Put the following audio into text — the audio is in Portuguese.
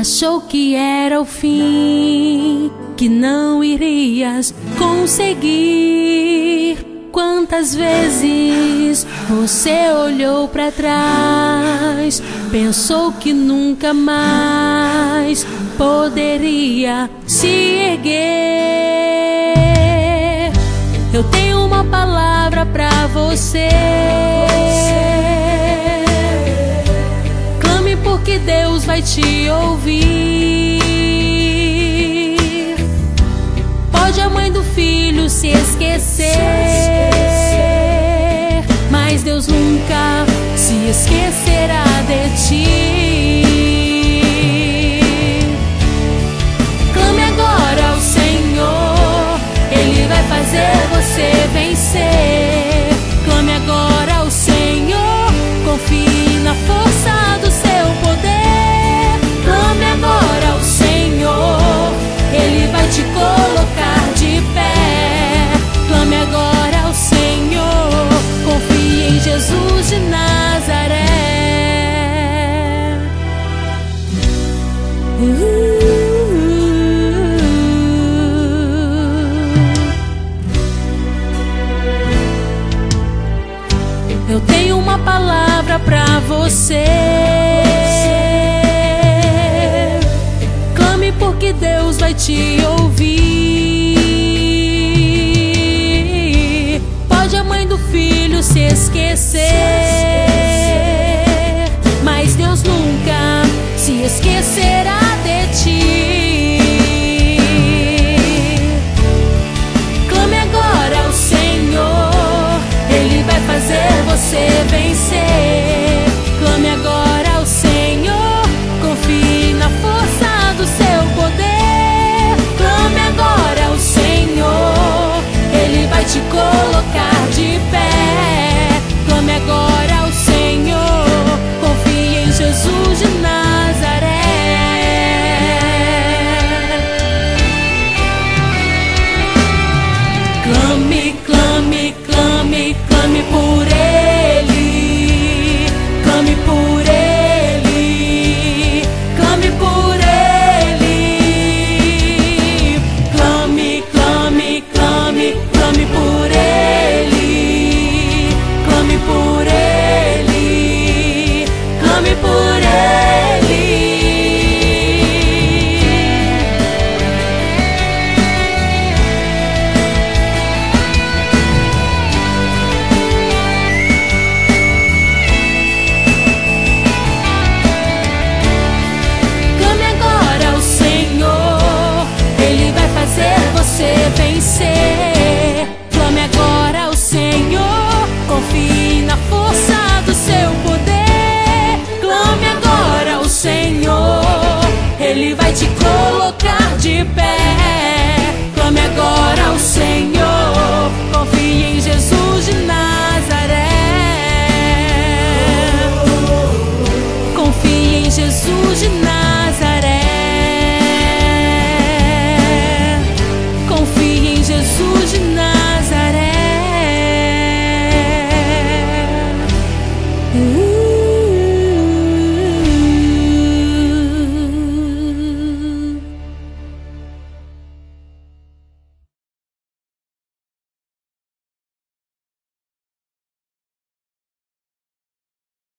Achou que era o fim, que não irias conseguir. Quantas vezes você olhou para trás, pensou que nunca mais poderia se erguer. Eu tenho uma palavra para você. Clame porque Deus vai te ouvir. Pode a mãe do filho se esquecer, mas Deus nunca se esquecerá de ti. Clame agora ao Senhor, Ele vai fazer você vencer. Clame agora ao Senhor, confie na força do seu poder. Clame agora ao Senhor, Ele vai te colocar de pé. Clame agora ao Senhor, confie em Jesus de Nazaré. Eu tenho uma palavra pra você. Clame porque Deus vai te ouvir. Pode a mãe do filho se esquecer, mas Deus nunca se esquecerá de ti. Clame agora ao Senhor, Ele vai fazer você vencer. Clame agora ao Senhor, confie na força do seu poder. Clame agora ao Senhor, Ele vai te colocar de pé. Clame agora ao Senhor, confie em Jesus de Nazaré. Clame, clame, clame, clame por Ele. Clame por Ele. Clame por Ele. Clame, clame, clame, clame por Ele. Clame por Ele. Clame por Ele. Clame agora ao Senhor, Ele vai fazer você vencer. Clame agora ao Senhor, confie na força do seu poder. Clame agora ao Senhor, Ele vai te colocar